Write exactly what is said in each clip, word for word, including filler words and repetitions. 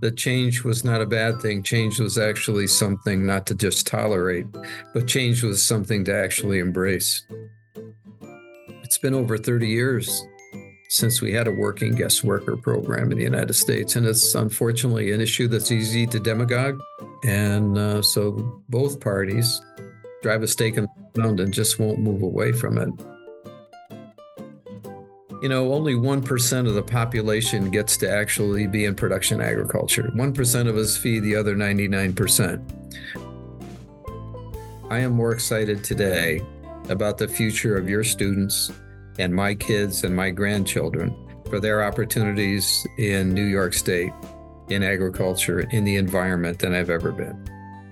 that change was not a bad thing. Change was actually something not to just tolerate, but change was something to actually embrace. It's been over thirty years since we had a working guest worker program in the United States, and it's unfortunately an issue that's easy to demagogue. And uh, so both parties drive a stake in the ground and just won't move away from it. You know, only one percent of the population gets to actually be in production agriculture. one percent of us feed the other ninety-nine percent. I am more excited today about the future of your students and my kids and my grandchildren for their opportunities in New York State, in agriculture, in the environment than I've ever been.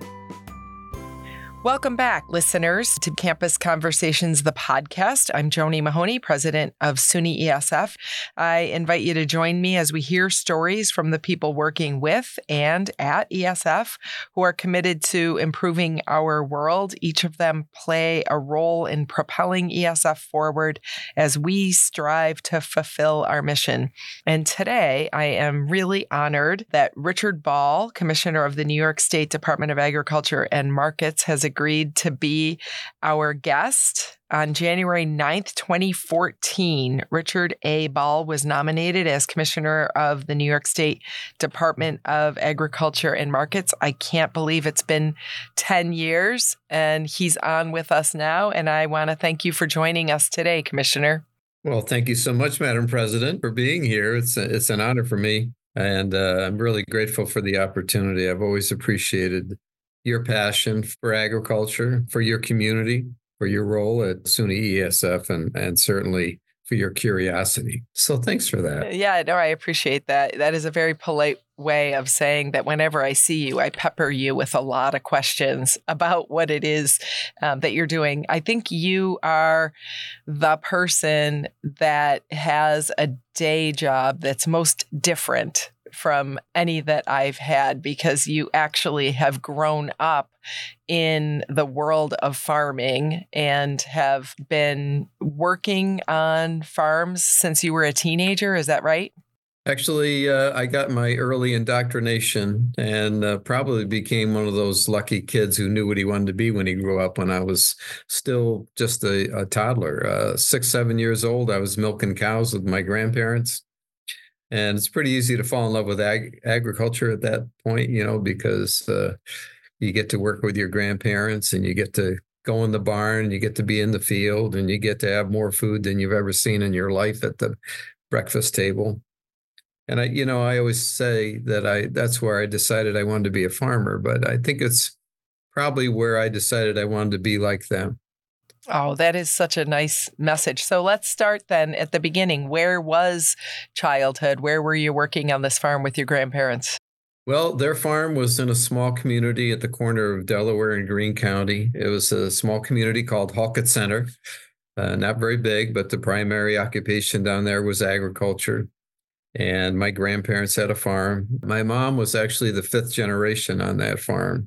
Welcome back, listeners, to Campus Conversations, the podcast. I'm Joni Mahoney, president of SUNY E S F. I invite you to join me as we hear stories from the people working with and at E S F who are committed to improving our world. Each of them play a role in propelling E S F forward as we strive to fulfill our mission. And today, I am really honored that Richard Ball, Commissioner of the New York State Department of Agriculture and Markets, has agreed to be our guest. On January ninth, twenty fourteen, Richard A. Ball was nominated as Commissioner of the New York State Department of Agriculture and Markets. I can't believe it's been ten years, and he's on with us now. And I want to thank you for joining us today, Commissioner. Well, thank you so much, Madam President, for being here. It's a, it's an honor for me, and uh, I'm really grateful for the opportunity. I've always appreciated your passion for agriculture, for your community, for your role at SUNY E S F, and, and certainly for your curiosity. So thanks for that. Yeah, no, I appreciate that. That is a very polite way of saying that whenever I see you, I pepper you with a lot of questions about what it is um, that you're doing. I think you are the person that has a day job that's most different from any that I've had, because you actually have grown up in the world of farming and have been working on farms since you were a teenager. Is that right? Actually, uh, I got my early indoctrination and uh, probably became one of those lucky kids who knew what he wanted to be when he grew up. When I was still just a, a toddler, uh, six, seven years old, I was milking cows with my grandparents. And it's pretty easy to fall in love with ag- agriculture at that point, you know, because uh, you get to work with your grandparents and you get to go in the barn, you get to be in the field, and you get to have more food than you've ever seen in your life at the breakfast table. And I, you know, I always say that I that's where I decided I wanted to be a farmer, but I think it's probably where I decided I wanted to be like them. Oh, that is such a nice message. So let's start then at the beginning. Where was childhood? Where were you working on this farm with your grandparents? Well, their farm was in a small community at the corner of Delaware and Greene County. It was a small community called Halkett Center. Uh, not very big, but the primary occupation down there was agriculture. And my grandparents had a farm. My mom was actually the fifth generation on that farm.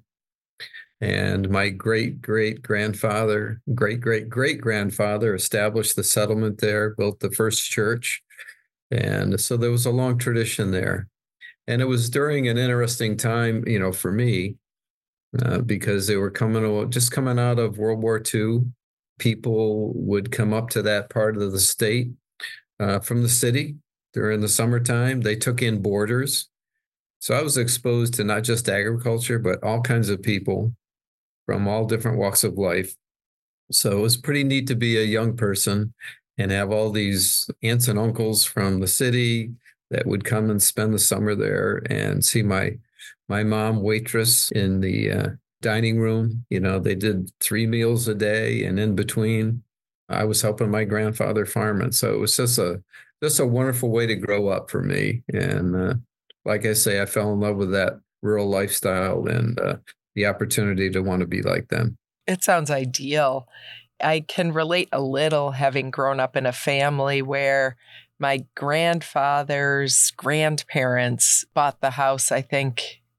And my great-great-grandfather, great-great-great-grandfather established the settlement there, built the first church. And so there was a long tradition there. And it was during an interesting time, you know, for me, uh, because they were coming, just coming out of World War Two. People would come up to that part of the state uh, from the city during the summertime. They took in boarders. So I was exposed to not just agriculture, but all kinds of people from all different walks of life. So it was pretty neat to be a young person and have all these aunts and uncles from the city that would come and spend the summer there, and see my my mom waitress in the uh, dining room. You know, they did three meals a day, and in between, I was helping my grandfather farm. And so it was just a just a wonderful way to grow up for me. And uh, like I say, I fell in love with that rural lifestyle and uh, the opportunity to want to be like them. It sounds ideal. I can relate a little, having grown up in a family where my grandfather's grandparents bought the house, I think,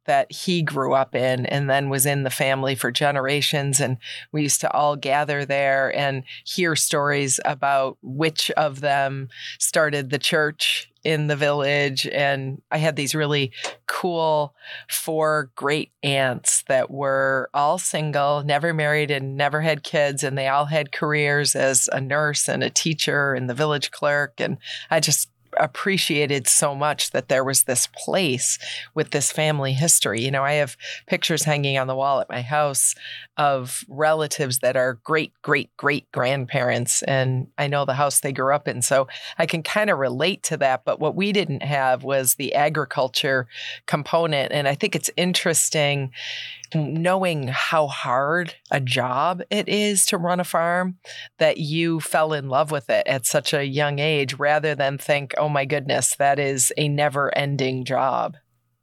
that he grew up in and then was in the family for generations. And we used to all gather there and hear stories about which of them started the church in the village. And I had these really cool four great aunts that were all single, never married and never had kids. And they all had careers as a nurse and a teacher and the village clerk. And I just appreciated so much that there was this place with this family history. You know, I have pictures hanging on the wall at my house of relatives that are great, great, great grandparents. And I know the house they grew up in. So I can kind of relate to that. But what we didn't have was the agriculture component. And I think it's interesting knowing how hard a job it is to run a farm, that you fell in love with it at such a young age rather than think, oh my goodness, that is a never ending job.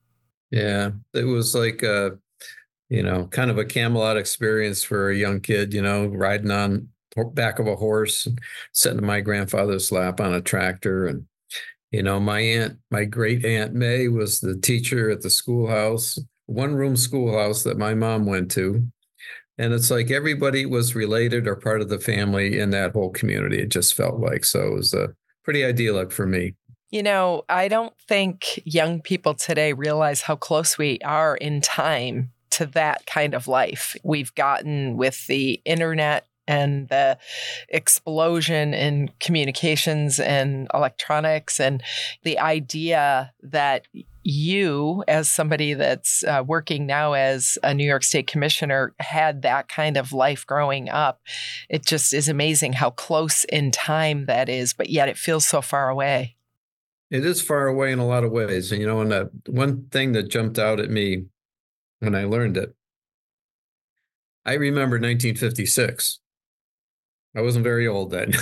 Yeah, it was like, a, you know, kind of a Camelot experience for a young kid, you know, riding on back of a horse, and sitting in my grandfather's lap on a tractor. And, you know, my aunt, my great aunt May was the teacher at the schoolhouse, one room schoolhouse that my mom went to. And it's like everybody was related or part of the family in that whole community. It just felt like, so it was uh, pretty idyllic for me. You know, I don't think young people today realize how close we are in time to that kind of life. We've gotten with the internet and the explosion in communications and electronics, and the idea that you, as somebody that's uh, working now as a New York State commissioner, had that kind of life growing up. It just is amazing how close in time that is, but yet it feels so far away. It is far away in a lot of ways. And, you know, and that one thing that jumped out at me when I learned it, I remember nineteen fifty-six. I wasn't very old then,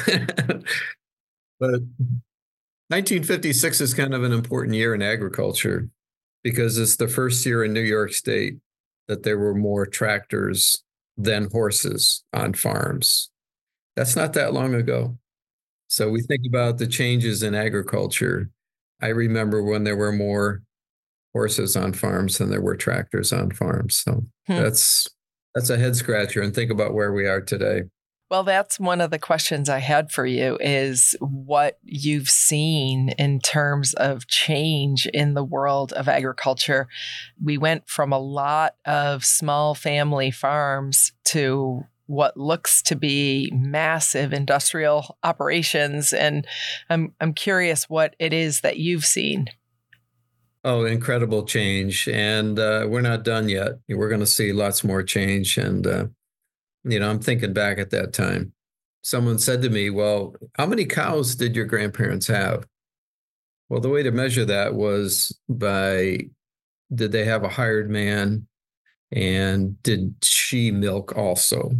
but nineteen fifty-six is kind of an important year in agriculture because it's the first year in New York State that there were more tractors than horses on farms. That's not that long ago. So we think about the changes in agriculture. I remember when there were more horses on farms than there were tractors on farms. So hmm. that's that's a head scratcher, and think about where we are today. Well, that's one of the questions I had for you, is what you've seen in terms of change in the world of agriculture. We went from a lot of small family farms to what looks to be massive industrial operations. And I'm I'm curious what it is that you've seen. Oh, incredible change. And uh, we're not done yet. We're going to see lots more change. And uh, You know, I'm thinking back at that time. Someone said to me, well, how many cows did your grandparents have? Well, the way to measure that was by, did they have a hired man, and did she milk also?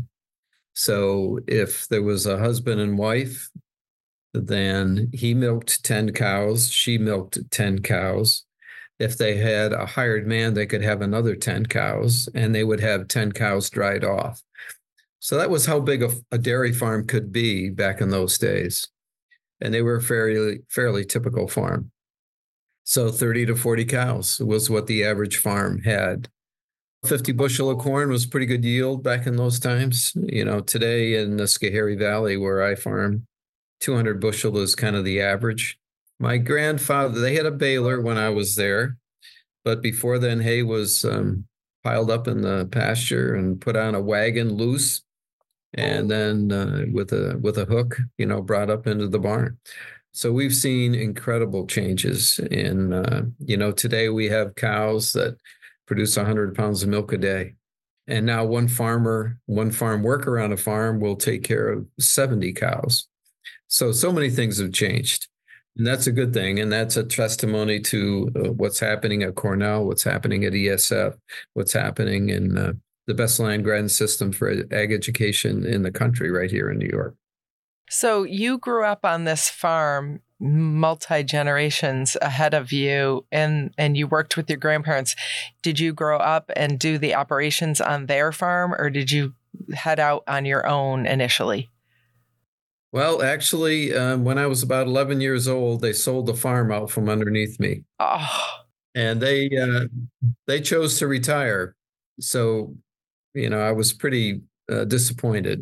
So if there was a husband and wife, then he milked ten cows, she milked ten cows. If they had a hired man, they could have another ten cows, and they would have ten cows dried off. So that was how big a, a dairy farm could be back in those days. And they were a fairly, fairly typical farm. So thirty to forty cows was what the average farm had. fifty bushel of corn was pretty good yield back in those times. You know, today in the Schoharie Valley where I farm, two hundred bushel is kind of the average. My grandfather, they had a baler when I was there. But before then, hay was um, piled up in the pasture and put on a wagon loose, and then uh, with a with a hook, you know, brought up into the barn. So we've seen incredible changes in, uh, you know, today we have cows that produce one hundred pounds of milk a day. And now one farmer, one farm worker on a farm will take care of seventy cows. So, so many things have changed. And that's a good thing. And that's a testimony to uh, what's happening at Cornell, what's happening at E S F, what's happening in uh, the best land grant system for ag education in the country right here in New York. So you grew up on this farm multi-generations ahead of you, and, and you worked with your grandparents. Did you grow up and do the operations on their farm, or did you head out on your own initially? Well, actually, um, when I was about eleven years old, they sold the farm out from underneath me. Oh. and they uh, they chose to retire. So, you know, I was pretty uh, disappointed,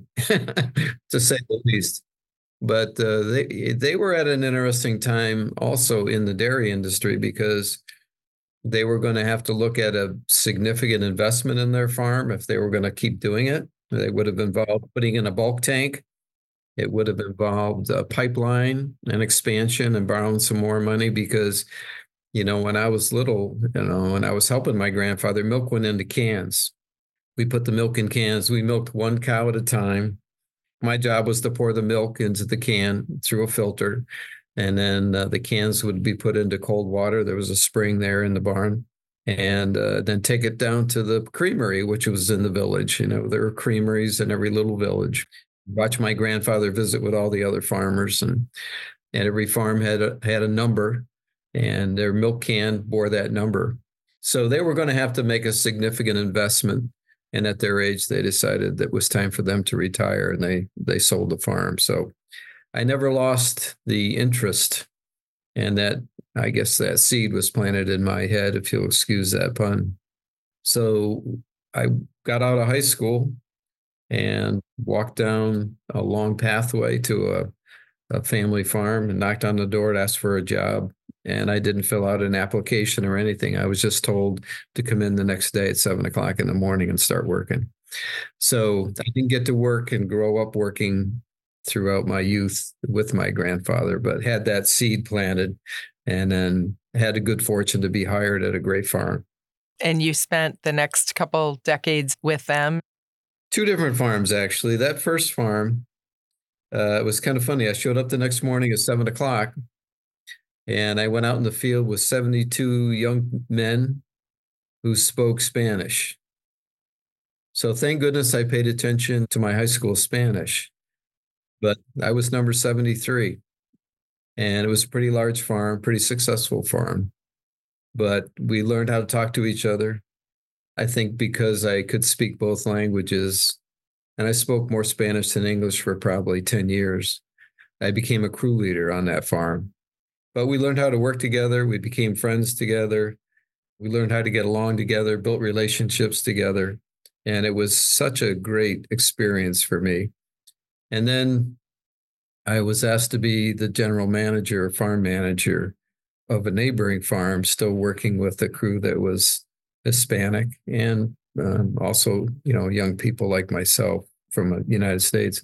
to say the least. But uh, they they were at an interesting time also in the dairy industry because they were going to have to look at a significant investment in their farm if they were going to keep doing it. They would have involved putting in a bulk tank. It would have involved a pipeline and expansion and borrowing some more money because, you know, when I was little, you know, when I was helping my grandfather, milk went into cans. We put the milk in cans. We milked one cow at a time. My job was to pour the milk into the can through a filter, and then uh, the cans would be put into cold water. There was a spring there in the barn, and uh, then take it down to the creamery, which was in the village. You know, there were creameries in every little village. Watch my grandfather visit with all the other farmers, and and every farm had a, had a number, and their milk can bore that number. So they were going to have to make a significant investment. And at their age, they decided that it was time for them to retire, and they they sold the farm. So I never lost the interest, and that, I guess, that seed was planted in my head, if you'll excuse that pun. So I got out of high school and walked down a long pathway to a, a family farm and knocked on the door and asked for a job. And I didn't fill out an application or anything. I was just told to come in the next day at seven o'clock in the morning and start working. So I didn't get to work and grow up working throughout my youth with my grandfather, but had that seed planted and then had a good fortune to be hired at a great farm. And you spent the next couple decades with them? Two different farms, actually. That first farm, uh, it was kind of funny. I showed up the next morning at seven o'clock. And I went out in the field with seventy-two young men who spoke Spanish. So thank goodness I paid attention to my high school Spanish. But I was number seventy-three. And it was a pretty large farm, pretty successful farm. But we learned how to talk to each other. I think because I could speak both languages, and I spoke more Spanish than English for probably ten years. I became a crew leader on that farm. But we learned how to work together. We became friends together. We learned how to get along together, built relationships together. And it was such a great experience for me. And then I was asked to be the general manager, farm manager of a neighboring farm, still working with a crew that was Hispanic and um, also, you know, young people like myself from the United States.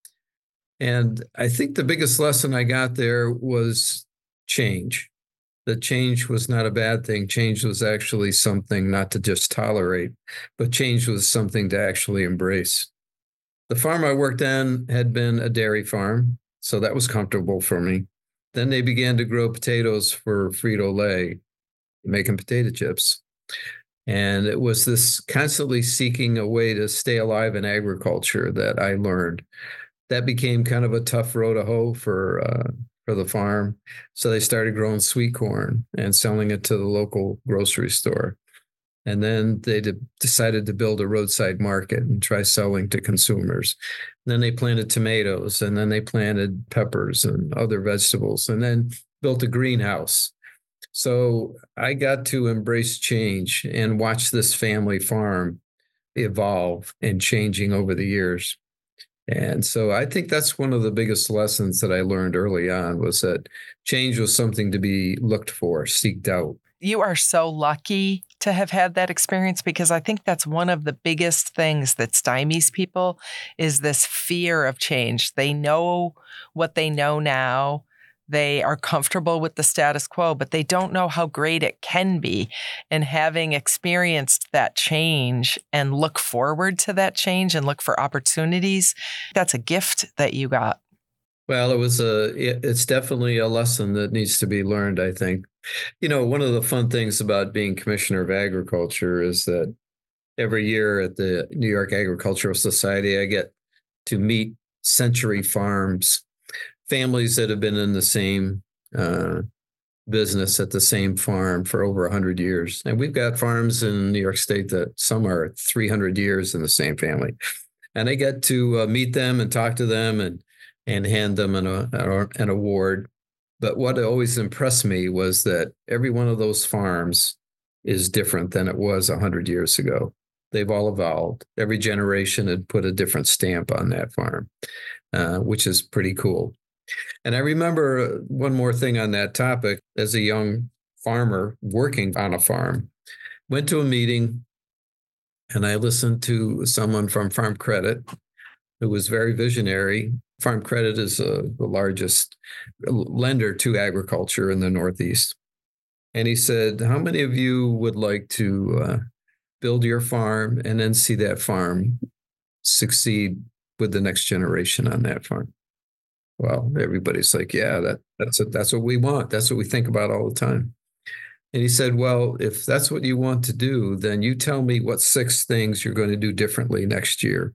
And I think the biggest lesson I got there was change. That change was not a bad thing. Change was actually something not to just tolerate, but change was something to actually embrace. The farm I worked on had been a dairy farm, so that was comfortable for me. Then they began to grow potatoes for Frito-Lay, making potato chips. And it was this constantly seeking a way to stay alive in agriculture that I learned. That became kind of a tough row to hoe for uh, for the farm. So they started growing sweet corn and selling it to the local grocery store. And then they de- decided to build a roadside market and try selling to consumers. And then they planted tomatoes, and then they planted peppers and other vegetables, and then built a greenhouse. So I got to embrace change and watch this family farm evolve and changing over the years. And so I think that's one of the biggest lessons that I learned early on, was that change was something to be looked for, seeked out. You are so lucky to have had that experience, because I think that's one of the biggest things that stymies people is this fear of change. They know what they know now. They are comfortable with the status quo, but they don't know how great it can be. And having experienced that change and look forward to that change and look for opportunities, that's a gift that you got. Well, it was a, it's definitely a lesson that needs to be learned, I think. You know, one of the fun things about being Commissioner of Agriculture is that every year at the New York Agricultural Society, I get to meet century farms, families that have been in the same uh, business at the same farm for over one hundred years. And we've got farms in New York State that some are three hundred years in the same family. And I get to uh, meet them and talk to them and and hand them an, uh, an award But what always impressed me was that every one of those farms is different than it was one hundred years ago. They've all evolved. Every generation had put a different stamp on that farm, uh, which is pretty cool. And I remember one more thing on that topic. As a young farmer working on a farm, went to a meeting and I listened to someone from Farm Credit who was very visionary. Farm Credit is uh, the largest lender to agriculture in the Northeast. And he said, how many of you would like to uh, build your farm and then see that farm succeed with the next generation on that farm? Well, everybody's like, yeah, that, that's it. That's what we want. That's what we think about all the time. And he said, well, if that's what you want to do, then you tell me what six things you're going to do differently next year.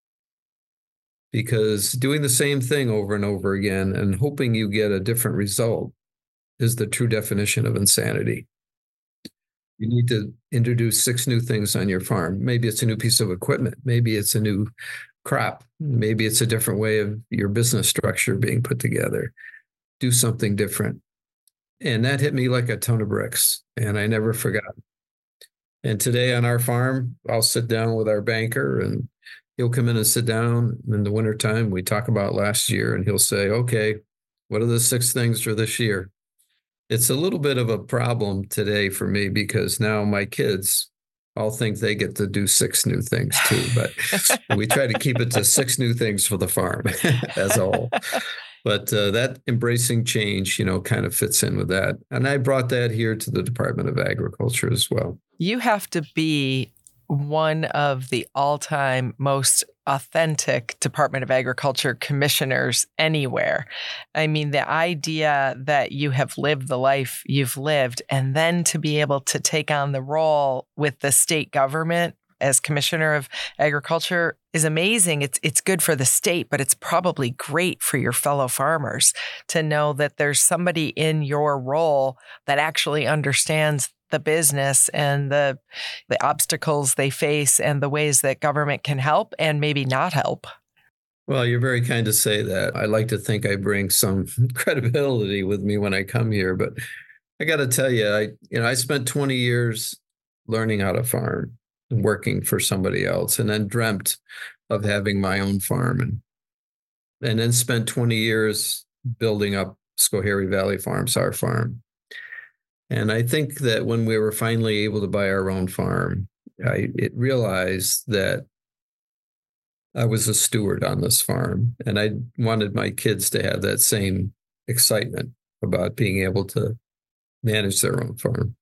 Because doing the same thing over and over again and hoping you get a different result is the true definition of insanity. You need to introduce six new things on your farm. Maybe it's a new piece of equipment. Maybe it's a new crop. Maybe it's a different way of your business structure being put together. Do something different. And that hit me like a ton of bricks, and I never forgot. And today on our farm, I'll sit down with our banker and he'll come in and sit down in the wintertime. We talk about last year and he'll say, okay, what are the six things for this year? It's a little bit of a problem today for me because now my kids all think they get to do six new things too, but we try to keep it to six new things for the farm as a whole. But uh, that embracing change, you know, kind of fits in with that. And I brought that here to the Department of Agriculture as well. You have to be one of the all-time most authentic Department of Agriculture commissioners anywhere. I mean, the idea that you have lived the life you've lived and then to be able to take on the role with the state government as Commissioner of Agriculture is amazing. It's it's good for the state, but it's probably great for your fellow farmers to know that there's somebody in your role that actually understands the business and the the obstacles they face and the ways that government can help and maybe not help. Well, you're very kind to say that. I like to think I bring some credibility with me when I come here, but I got to tell you, I you know, I spent twenty years learning how to farm, working for somebody else, and then dreamt of having my own farm, and and then spent twenty years building up Schoharie Valley Farms, our farm. And I think that when we were finally able to buy our own farm, I it realized that I was a steward on this farm, and I wanted my kids to have that same excitement about being able to manage their own farm.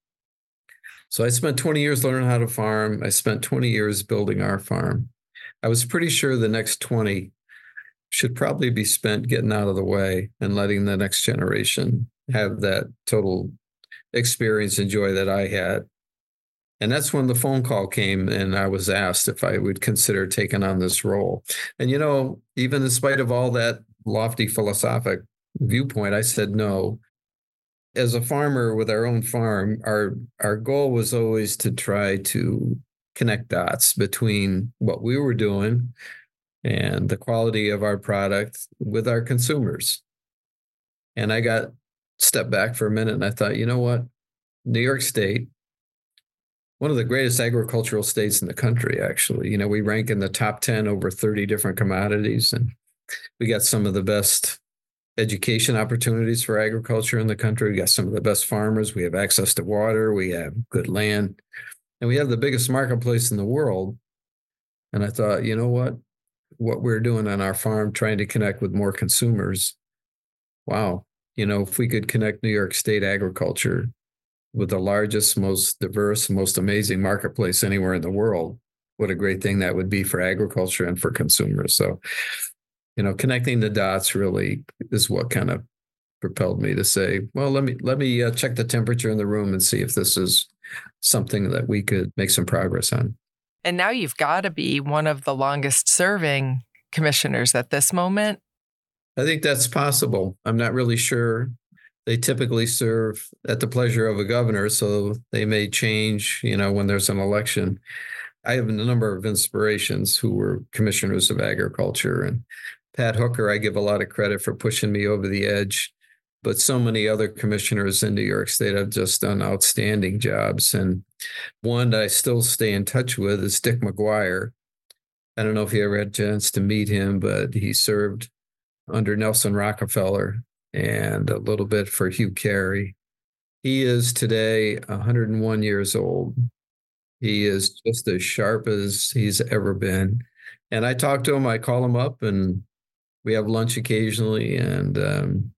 So I spent twenty years learning how to farm. I spent twenty years building our farm. I was pretty sure the next twenty should probably be spent getting out of the way and letting the next generation have that total experience and joy that I had. And that's when the phone call came and I was asked if I would consider taking on this role. And, you know, even in spite of all that lofty philosophic viewpoint, I said no. As a farmer with our own farm, our our goal was always to try to connect dots between what we were doing and the quality of our product with our consumers. And I got stepped back for a minute and I thought, you know what? New York State, one of the greatest agricultural states in the country, actually. You know, we rank in the top ten over thirty different commodities, and we got some of the best education opportunities for agriculture in the country. We got some of the best farmers. We have access to water. We have good land. And we have the biggest marketplace in the world. And I thought, you know what? What we're doing on our farm, trying to connect with more consumers. Wow. You know, if we could connect New York State agriculture with the largest, most diverse, most amazing marketplace anywhere in the world, what a great thing that would be for agriculture and for consumers. So, you know, connecting the dots really is what kind of propelled me to say, well, let me let me uh, check the temperature in the room and see if this is something that we could make some progress on. And now you've got to be one of the longest serving commissioners at this moment. I think that's possible. I'm not really sure. They typically serve at the pleasure of a governor, so they may change, you know, when there's an election. I have a number of inspirations who were commissioners of agriculture, and Pat Hooker, I give a lot of credit for pushing me over the edge but so many other commissioners in New York State have just done outstanding jobs. And one that I still stay in touch with is Dick McGuire. I don't know if you ever had a chance to meet him, but he served under Nelson Rockefeller and a little bit for Hugh Carey. He is today one hundred one years old. He is just as sharp as he's ever been. And I talk to him, I call him up, and we have lunch occasionally. And um,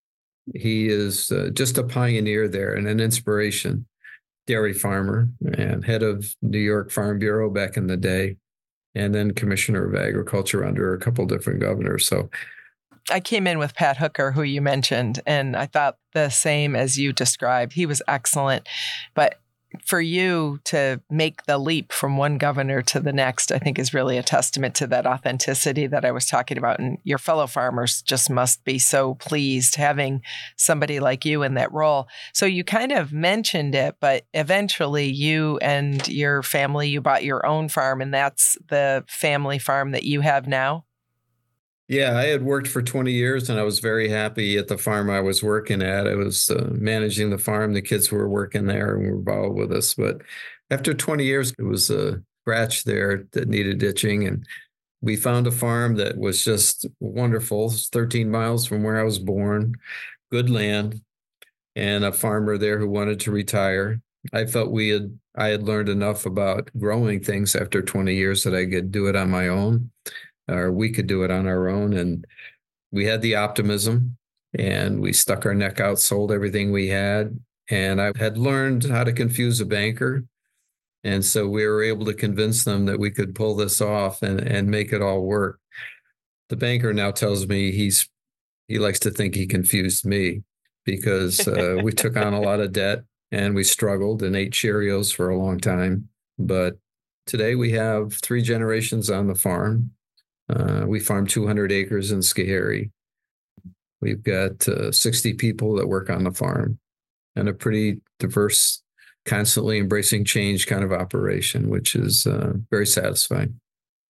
he is uh, just a pioneer there and an inspiration. Dairy farmer and head of New York Farm Bureau back in the day, and then Commissioner of Agriculture under a couple different governors. So I came in with Pat Hooker, who you mentioned, and I thought the same as you described. He was excellent. But for you to make the leap from one governor to the next, I think is really a testament to that authenticity that I was talking about. And your fellow farmers just must be so pleased having somebody like you in that role. So you kind of mentioned it, but eventually you and your family, you bought your own farm, and that's the family farm that you have now? Yeah, I had worked for twenty years, and I was very happy at the farm I was working at. I was uh, managing the farm. The kids were working there and were involved with us. But after twenty years, it was a scratch there that needed ditching. And we found a farm that was just wonderful. It's thirteen miles from where I was born, good land, and a farmer there who wanted to retire. I felt we had, I had learned enough about growing things after twenty years that I could do it on my own. Or we could do it on our own. And we had the optimism, and we stuck our neck out, sold everything we had. And I had learned how to confuse a banker. And so we were able to convince them that we could pull this off and, and make it all work. The banker now tells me he's he likes to think he confused me, because uh, we took on a lot of debt and we struggled and ate Cheerios for a long time. But today we have three generations on the farm. Uh, we farm two hundred acres in Schoharie. We've got uh, sixty people that work on the farm, and a pretty diverse, constantly embracing change kind of operation, which is uh, very satisfying.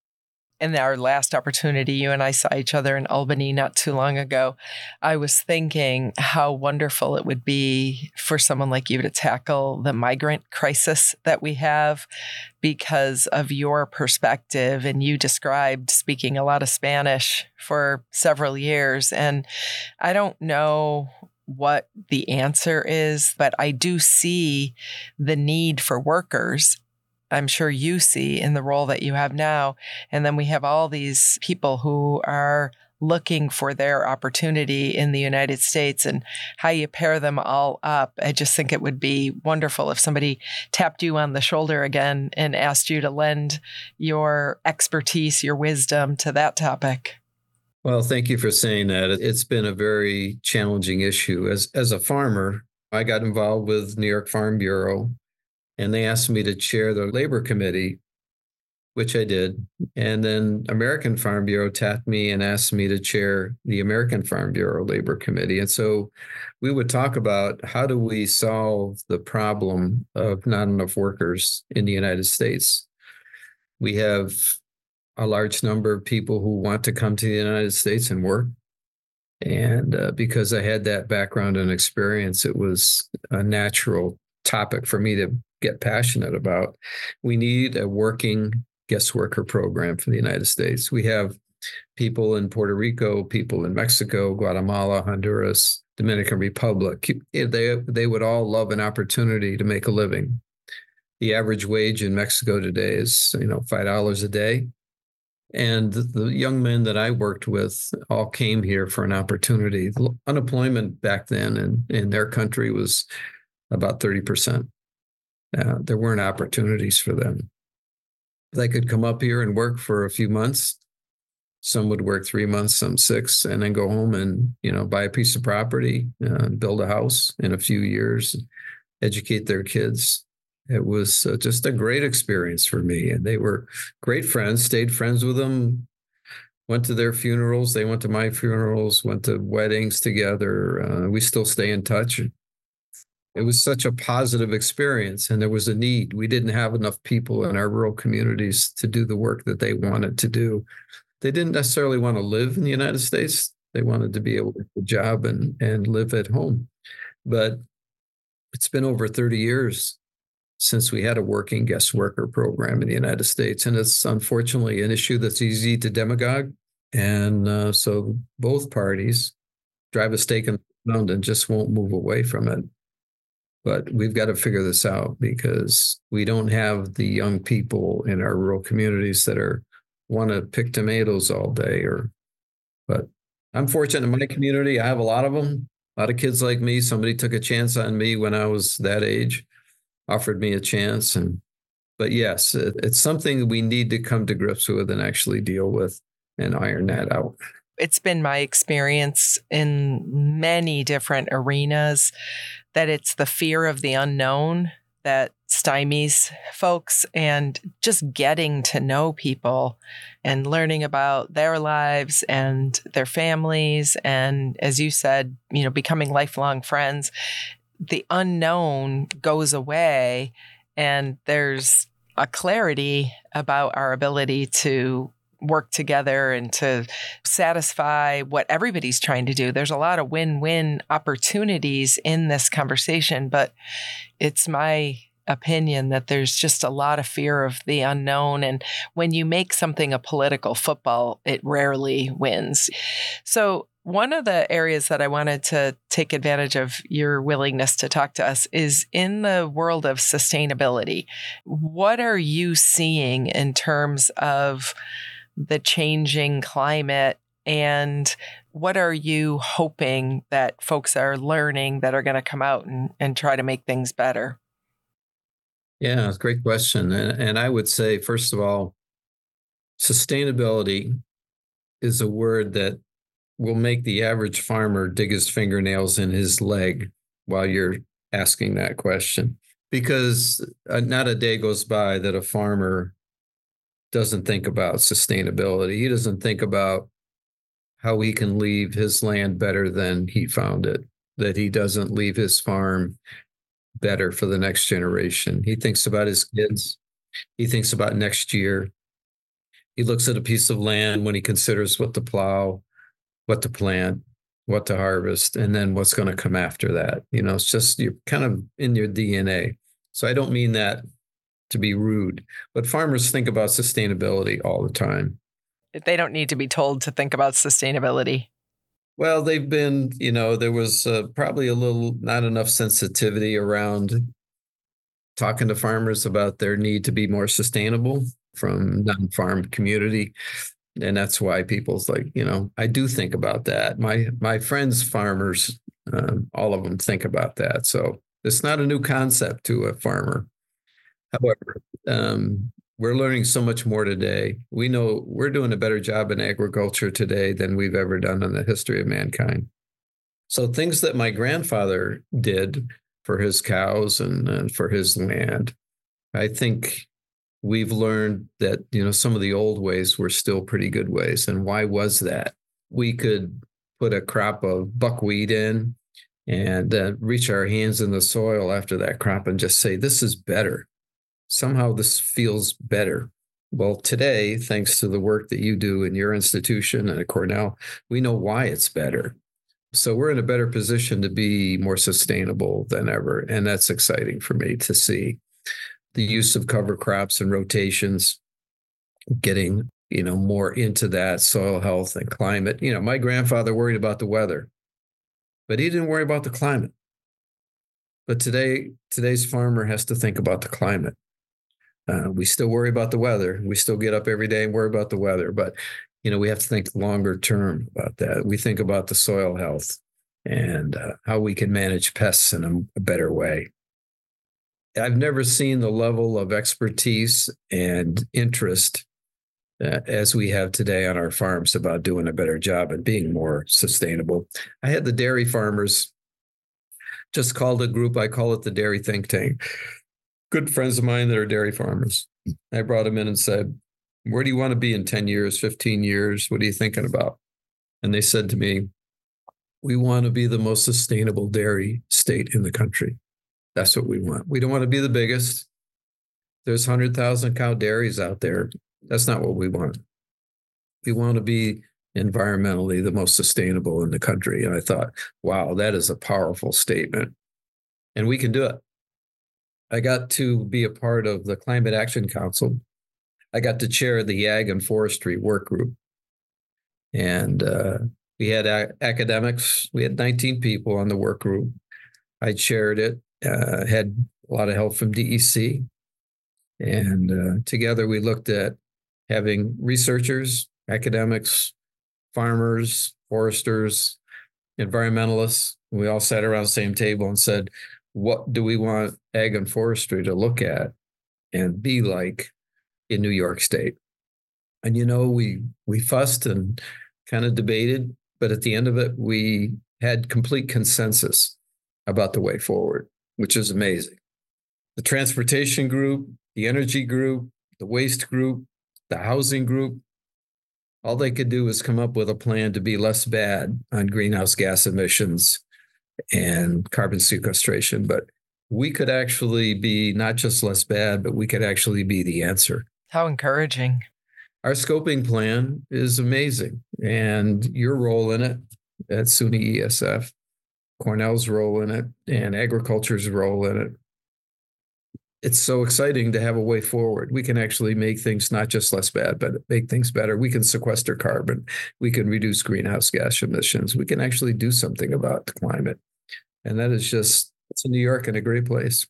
In our last opportunity, you and I saw each other in Albany not too long ago. I was thinking how wonderful it would be for someone like you to tackle the migrant crisis that we have because of your perspective. And you described speaking a lot of Spanish for several years. And I don't know what the answer is, but I do see the need for workers. I'm sure you see in the role that you have now. And then we have all these people who are looking for their opportunity in the United States, and how you pair them all up. I just think it would be wonderful if somebody tapped you on the shoulder again and asked you to lend your expertise, your wisdom to that topic. Well, thank you for saying that. It's been a very challenging issue. As, as a farmer, I got involved with New York Farm Bureau, and they asked me to chair the labor committee, which I did. And then American Farm Bureau tapped me and asked me to chair the American Farm Bureau Labor Committee. And so we would talk about how do we solve the problem of not enough workers in the United States. We have a large number of people who want to come to the United States and work. And uh, because I had that background and experience, it was a natural topic for me to get passionate about. We need a working guest worker program for the United States. We have people in Puerto Rico, people in Mexico, Guatemala, Honduras, Dominican Republic. They, they would all love an opportunity to make a living. The average wage in Mexico today is, you know, five dollars a day. And the young men that I worked with all came here for an opportunity. Unemployment back then in, in their country was about thirty percent. Uh, there weren't opportunities for them. They could come up here and work for a few months. Some would work three months, some six, and then go home and, you know, buy a piece of property, uh, build a house in a few years, educate their kids. It was uh, just a great experience for me. And they were great friends, stayed friends with them, went to their funerals. They went to my funerals, went to weddings together. Uh, we still stay in touch. It was such a positive experience, and there was a need. We didn't have enough people in our rural communities to do the work that they wanted to do. They didn't necessarily want to live in the United States. They wanted to be able to get a job and, and live at home. But it's been over thirty years since we had a working guest worker program in the United States. And it's unfortunately an issue that's easy to demagogue. And uh, so both parties drive a stake in the ground and just won't move away from it. But we've got to figure this out because we don't have the young people in our rural communities that are want to pick tomatoes all day. Or, but I'm fortunate in my community. I have a lot of them, a lot of kids like me. Somebody took a chance on me when I was that age, offered me a chance. And, but yes, it, it's something we need to come to grips with and actually deal with and iron that out. It's been my experience in many different arenas that it's the fear of the unknown that stymies folks, and just getting to know people and learning about their lives and their families. And as you said, you know, becoming lifelong friends, the unknown goes away and there's a clarity about our ability to work together and to satisfy what everybody's trying to do. There's a lot of win-win opportunities in this conversation, but it's my opinion that there's just a lot of fear of the unknown. And when you make something a political football, it rarely wins. So one of the areas that I wanted to take advantage of your willingness to talk to us is in the world of sustainability. What are you seeing in terms of the changing climate, and what are you hoping that folks are learning that are going to come out and, and try to make things better? Yeah, it's a great question. And, and I would say, first of all, sustainability is a word that will make the average farmer dig his fingernails in his leg while you're asking that question. Because uh, not a day goes by that a farmer doesn't think about sustainability. He doesn't think about how he can leave his land better than he found it, that he doesn't leave his farm better for the next generation. He thinks about his kids. He thinks about next year. He looks at a piece of land when he considers what to plow, what to plant, what to harvest, and then what's going to come after that. You know, it's just, you're kind of in your D N A. So I don't mean that to be rude, but farmers think about sustainability all the time. They don't need to be told to think about sustainability. Well, they've been, you know, there was uh, probably a little, not enough sensitivity around talking to farmers about their need to be more sustainable from non-farm community. And that's why people's like, you know, I do think about that. My, my friends, farmers, um, all of them think about that. So it's not a new concept to a farmer. However, um, we're learning so much more today. We know we're doing a better job in agriculture today than we've ever done in the history of mankind. So things that my grandfather did for his cows and, and for his land, I think we've learned that, you know, some of the old ways were still pretty good ways. And why was that? We could put a crop of buckwheat in and uh, reach our hands in the soil after that crop and just say, this is better. Somehow this feels better. Well, today, thanks to the work that you do in your institution and at Cornell, we know why it's better. So we're in a better position to be more sustainable than ever. And that's exciting for me to see. The use of cover crops and rotations, getting, you know, more into that soil health and climate. You know, my grandfather worried about the weather, but he didn't worry about the climate. But today, today's farmer has to think about the climate. Uh, we still worry about the weather. We still get up every day and worry about the weather. But, you know, we have to think longer term about that. We think about the soil health and uh, how we can manage pests in a, a better way. I've never seen the level of expertise and interest uh, as we have today on our farms about doing a better job and being more sustainable. I had the dairy farmers just called a group, I call it the Dairy Think Tank. Good friends of mine that are dairy farmers. I brought them in and said, where do you want to be in ten years, fifteen years? What are you thinking about? And they said to me, we want to be the most sustainable dairy state in the country. That's what we want. We don't want to be the biggest. There's one hundred thousand cow dairies out there. That's not what we want. We want to be environmentally the most sustainable in the country. And I thought, wow, that is a powerful statement. And we can do it. I got to be a part of the Climate Action Council. I got to chair the Ag and Forestry Work Group. And uh, we had a- academics. We had nineteen people on the work group. I chaired it, uh, had a lot of help from D E C. And uh, together we looked at having researchers, academics, farmers, foresters, environmentalists. We all sat around the same table and said, what do we want ag and forestry to look at and be like in New York State? And, you know, we we fussed and kind of debated, but at the end of it, we had complete consensus about the way forward, which is amazing. The transportation group, the energy group, the waste group, the housing group, all they could do was come up with a plan to be less bad on greenhouse gas emissions and carbon sequestration. But we could actually be not just less bad, but we could actually be the answer. How encouraging. Our scoping plan is amazing. And your role in it at SUNY E S F, Cornell's role in it, and agriculture's role in it. It's so exciting to have a way forward. We can actually make things not just less bad, but make things better. We can sequester carbon. We can reduce greenhouse gas emissions. We can actually do something about the climate. And that is just, it's New York and a great place.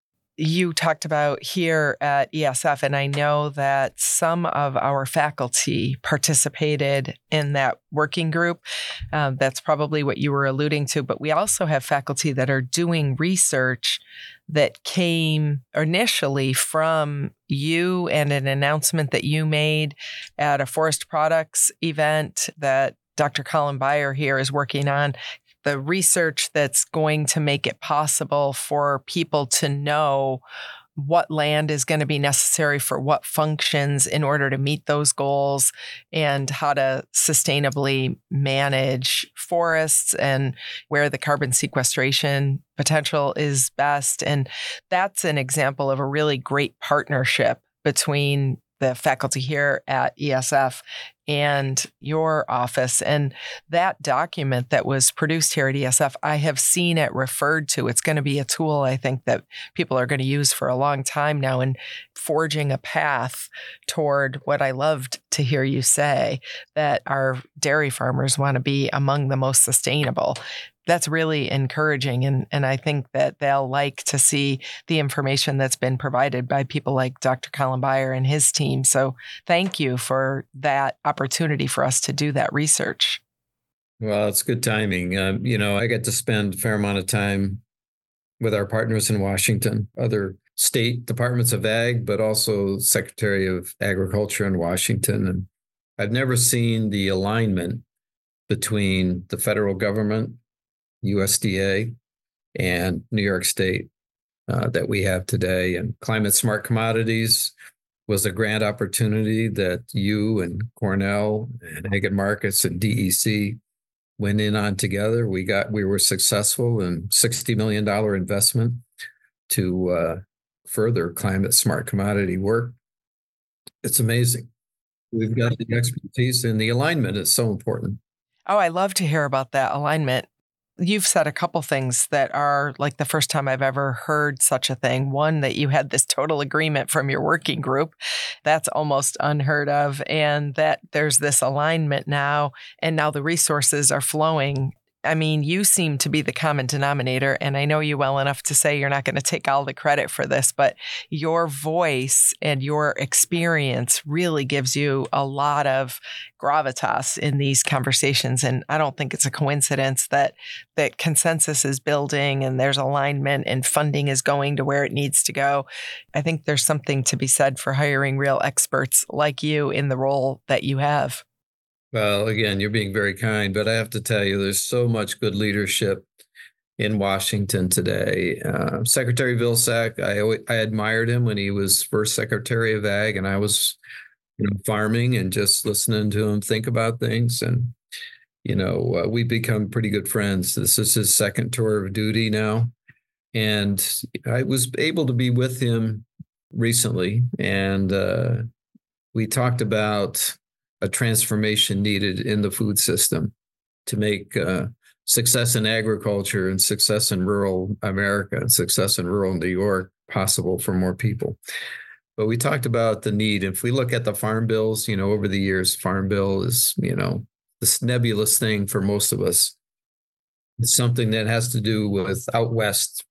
You talked about here at E S F, and I know that some of our faculty participated in that working group. Um, that's probably what you were alluding to, but we also have faculty that are doing research that came initially from you and an announcement that you made at a Forest Products event that Doctor Colin Byer here is working on. The research that's going to make it possible for people to know what land is going to be necessary for what functions in order to meet those goals, and how to sustainably manage forests and where the carbon sequestration potential is best. And that's an example of a really great partnership between the faculty here at E S F and your office. And that document that was produced here at E S F, I have seen it referred to. It's going to be a tool, I think, that people are going to use for a long time now in forging a path toward what I loved to hear you say, that our dairy farmers want to be among the most sustainable. That's really encouraging. And, and I think that they'll like to see the information that's been provided by people like Doctor Colin Byer and his team. So thank you for that opportunity for us to do that research. Well, it's good timing. Um, you know, I get to spend a fair amount of time with our partners in Washington, other state departments of ag, but also Secretary of Agriculture in Washington. And I've never seen the alignment between the federal government, U S D A, and New York State uh, that we have today. And Climate Smart Commodities was a grant opportunity that you and Cornell and Ag and Markets and D E C went in on together. We got we were successful in sixty million dollars investment to uh, further climate smart commodity work. It's amazing. We've got the expertise, and the alignment is so important. Oh, I love to hear about that alignment. You've said a couple things that are like the first time I've ever heard such a thing. One, that you had this total agreement from your working group. That's almost unheard of. And that there's this alignment now, and now the resources are flowing. I mean, you seem to be the common denominator, and I know you well enough to say you're not going to take all the credit for this, but your voice and your experience really gives you a lot of gravitas in these conversations. And I don't think it's a coincidence that that consensus is building and there's alignment and funding is going to where it needs to go. I think there's something to be said for hiring real experts like you in the role that you have. Well, again, you're being very kind, but I have to tell you, there's so much good leadership in Washington today. Uh, Secretary Vilsack, I always, I admired him when he was first Secretary of Ag, and I was, you know, farming and just listening to him think about things. And, you know, uh, we've become pretty good friends. This is his second tour of duty now. And I was able to be with him recently, and uh, we talked about a transformation needed in the food system to make uh, success in agriculture and success in rural America and success in rural New York possible for more people. But we talked about the need. If we look at the farm bills, you know, over the years, farm bill is, you know, this nebulous thing for most of us. It's something that has to do with out west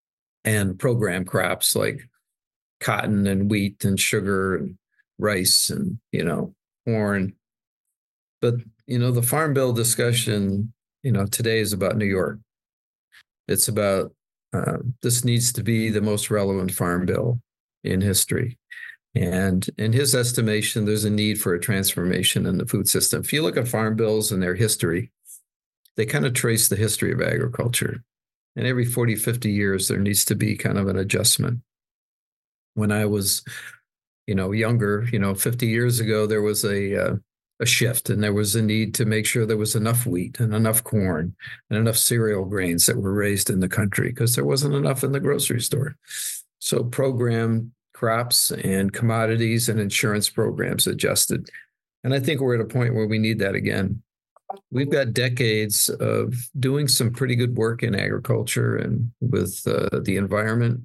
and program crops like cotton and wheat and sugar and rice and, you know, corn. But, you know, the farm bill discussion, you know, today is about New York. It's about uh, this needs to be the most relevant farm bill in history. And in his estimation, there's a need for a transformation in the food system. If you look at farm bills and their history, they kind of trace the history of agriculture. And every forty, fifty years, there needs to be kind of an adjustment. When I was, you know, younger, you know, fifty years ago, there was a uh, a shift, and there was a need to make sure there was enough wheat and enough corn and enough cereal grains that were raised in the country because there wasn't enough in the grocery store. So program crops and commodities and insurance programs adjusted. And I think we're at a point where we need that again. We've got decades of doing some pretty good work in agriculture and with uh, the environment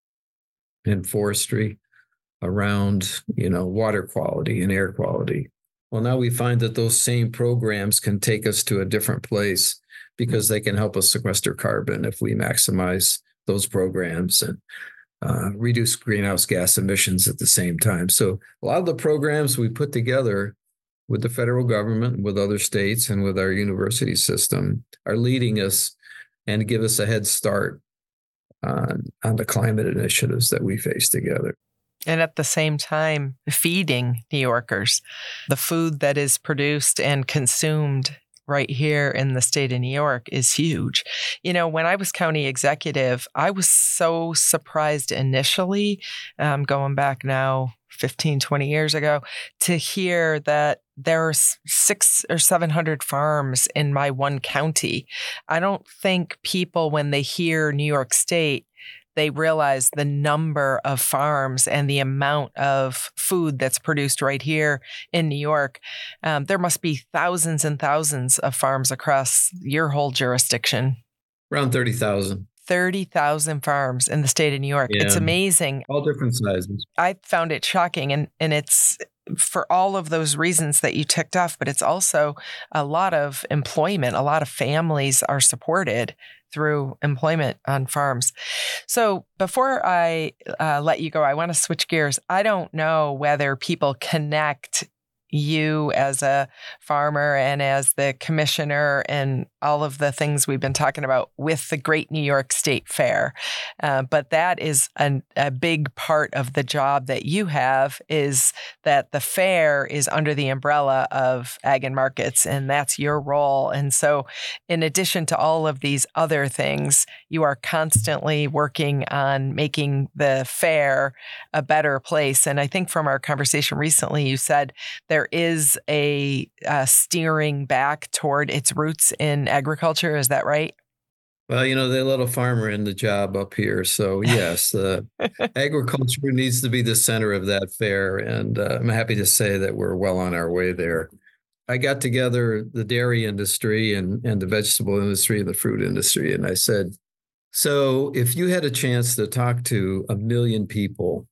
and forestry around, you know, water quality and air quality. Well, now we find that those same programs can take us to a different place because they can help us sequester carbon if we maximize those programs and uh, reduce greenhouse gas emissions at the same time. So a lot of the programs we put together with the federal government, with other states, and with our university system are leading us and give us a head start on, on the climate initiatives that we face together. And at the same time, feeding New Yorkers. The food that is produced and consumed right here in the state of New York is huge. You know, when I was county executive, I was so surprised initially, um, going back now fifteen, twenty years ago, to hear that there are six or seven hundred farms in my one county. I don't think people, when they hear New York State, they realize the number of farms and the amount of food that's produced right here in New York. Um, there must be thousands and thousands of farms across your whole jurisdiction. Around thirty thousand. thirty thousand farms in the state of New York. Yeah. It's amazing. All different sizes. I found it shocking. And, and it's for all of those reasons that you ticked off, but it's also a lot of employment. A lot of families are supported through employment on farms. So before I uh, let you go, I want to switch gears. I don't know whether people connect you as a farmer and as the commissioner and all of the things we've been talking about with the Great New York State Fair. Uh, but that is an, a big part of the job that you have, is that the fair is under the umbrella of Ag and Markets, and that's your role. And so in addition to all of these other things, you are constantly working on making the fair a better place. And I think from our conversation recently, you said there is a, a steering back toward its roots in agriculture. Is that right? Well, you know, they let a farmer in the job up here. So yes, uh, agriculture needs to be the center of that fair. And uh, I'm happy to say that we're well on our way there. I got together the dairy industry and, and the vegetable industry and the fruit industry. And I said, so if you had a chance to talk to a million people,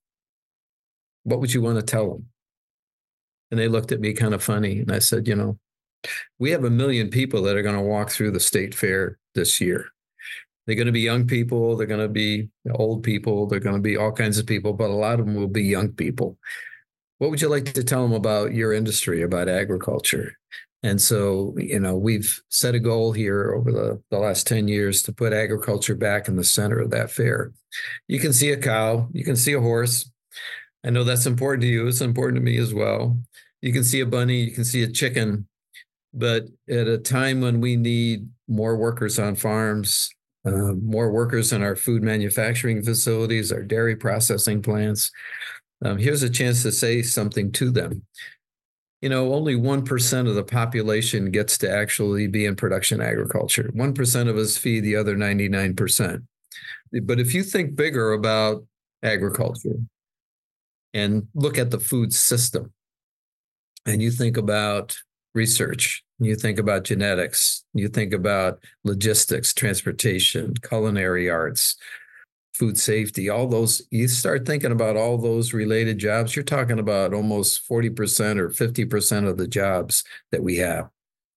what would you want to tell them? And they looked at me kind of funny. And I said, you know, we have a million people that are going to walk through the state fair this year. They're going to be young people. They're going to be old people. They're going to be all kinds of people, but a lot of them will be young people. What would you like to tell them about your industry, about agriculture? And so, you know, we've set a goal here over the, the last ten years to put agriculture back in the center of that fair. You can see a cow. You can see a horse. I know that's important to you. It's important to me as well. You can see a bunny. You can see a chicken. But at a time when we need more workers on farms, uh, more workers in our food manufacturing facilities, our dairy processing plants, um, here's a chance to say something to them. You know, only one percent of the population gets to actually be in production agriculture. one percent of us feed the other ninety-nine percent. But if you think bigger about agriculture and look at the food system, and you think about research, you think about genetics, you think about logistics, transportation, culinary arts, food safety, all those, you start thinking about all those related jobs, you're talking about almost forty percent or fifty percent of the jobs that we have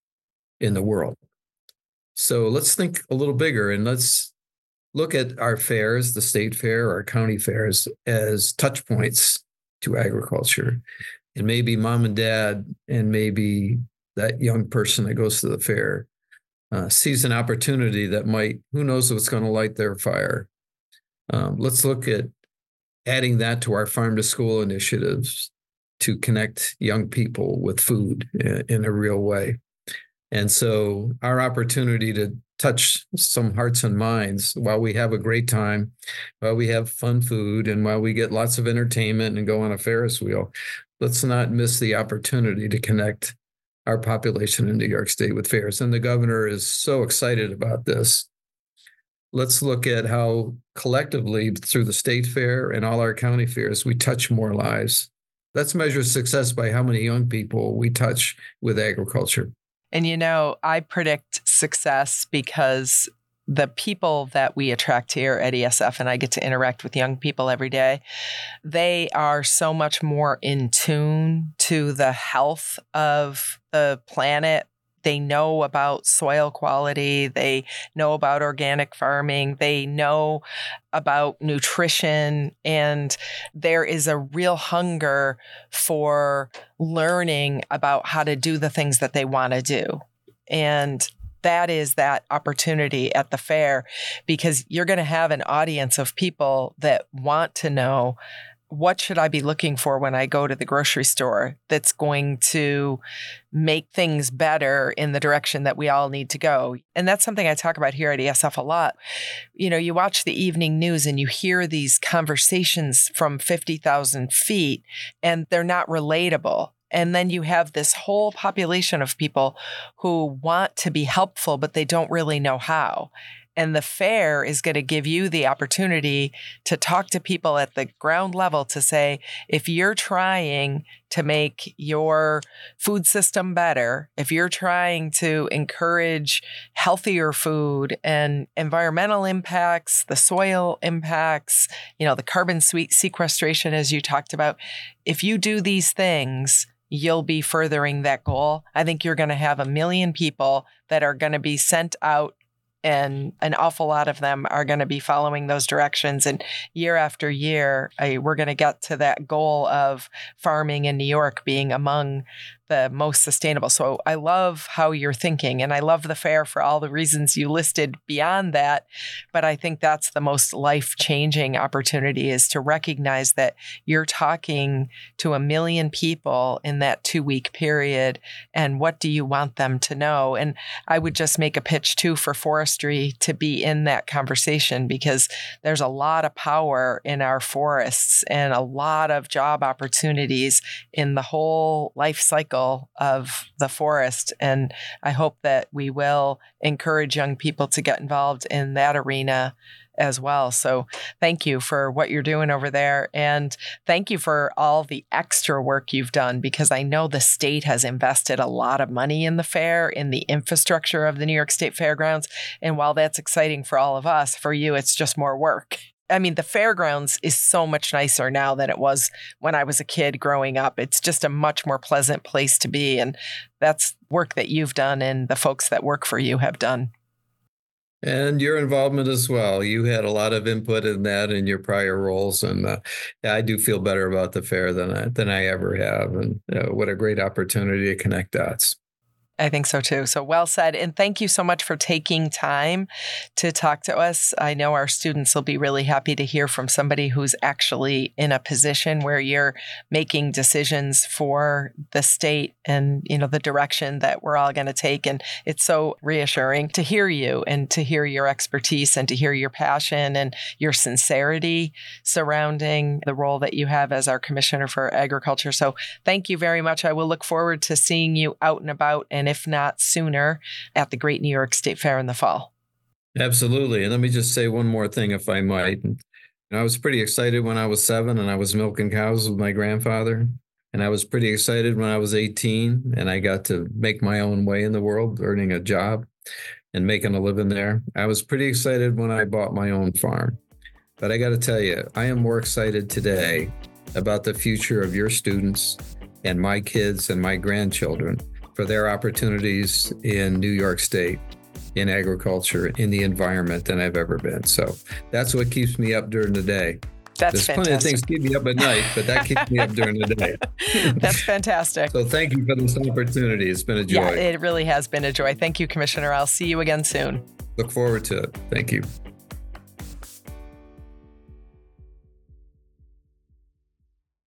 in the world. So let's think a little bigger, and let's look at our fairs, the state fair, our county fairs, as touch points to agriculture. And maybe mom and dad, and maybe that young person that goes to the fair uh, sees an opportunity that might, who knows what's going to light their fire. Um, let's look at adding that to our farm to school initiatives to connect young people with food in, in a real way. And so our opportunity to touch some hearts and minds while we have a great time, while we have fun food, and while we get lots of entertainment and go on a Ferris wheel, let's not miss the opportunity to connect our population in New York State with fairs. And the governor is so excited about this. Let's look at how collectively through the state fair and all our county fairs, we touch more lives. Let's measure success by how many young people we touch with agriculture. And, you know, I predict success because the people that we attract here at E S F, and I get to interact with young people every day, they are so much more in tune to the health of the planet. They know about soil quality. They know about organic farming. They know about nutrition. And there is a real hunger for learning about how to do the things that they want to do. And that is that opportunity at the fair, because you're going to have an audience of people that want to know, what should I be looking for when I go to the grocery store that's going to make things better in the direction that we all need to go? And that's something I talk about here at E S F a lot. You know, you watch the evening news and you hear these conversations from fifty thousand feet, and they're not relatable. And then you have this whole population of people who want to be helpful, but they don't really know how. And the fair is going to give you the opportunity to talk to people at the ground level to say, if you're trying to make your food system better, if you're trying to encourage healthier food and environmental impacts, the soil impacts, you know, the carbon sequestration, as you talked about, if you do these things, you'll be furthering that goal. I think you're going to have a million people that are going to be sent out, and an awful lot of them are going to be following those directions. And year after year, I, we're going to get to that goal of farming in New York being among the most sustainable. So I love how you're thinking, and I love the fair for all the reasons you listed beyond that. But I think that's the most life-changing opportunity, is to recognize that you're talking to a million people in that two-week period, and what do you want them to know? And I would just make a pitch too for forestry to be in that conversation, because there's a lot of power in our forests and a lot of job opportunities in the whole life cycle of the forest. And I hope that we will encourage young people to get involved in that arena as well. So thank you for what you're doing over there. And thank you for all the extra work you've done, because I know the state has invested a lot of money in the fair, in the infrastructure of the New York State Fairgrounds. And while that's exciting for all of us, for you, it's just more work. I mean, the fairgrounds is so much nicer now than it was when I was a kid growing up. It's just a much more pleasant place to be. And that's work that you've done and the folks that work for you have done. And your involvement as well. You had a lot of input in that in your prior roles. And uh, yeah, I do feel better about the fair than I, than I ever have. And uh, what a great opportunity to connect dots. I think so too. So well said. And thank you so much for taking time to talk to us. I know our students will be really happy to hear from somebody who's actually in a position where you're making decisions for the state and, you know, the direction that we're all going to take. And it's so reassuring to hear you and to hear your expertise and to hear your passion and your sincerity surrounding the role that you have as our Commissioner for Agriculture. So thank you very much. I will look forward to seeing you out and about, and if not sooner, at the Great New York State Fair in the fall. Absolutely. And let me just say one more thing, if I might. I was pretty excited when I was seven and I was milking cows with my grandfather. And I was pretty excited when I was eighteen and I got to make my own way in the world, earning a job and making a living there. I was pretty excited when I bought my own farm. But I got to tell you, I am more excited today about the future of your students and my kids and my grandchildren for their opportunities in New York State, in agriculture, in the environment than I've ever been. So that's what keeps me up during the day. That's There's fantastic. plenty of things keep me up at night, but that keeps me up during the day. That's fantastic. So thank you for this opportunity. It's been a joy. Yeah, it really has been a joy. Thank you, Commissioner. I'll see you again soon. Look forward to it. Thank you.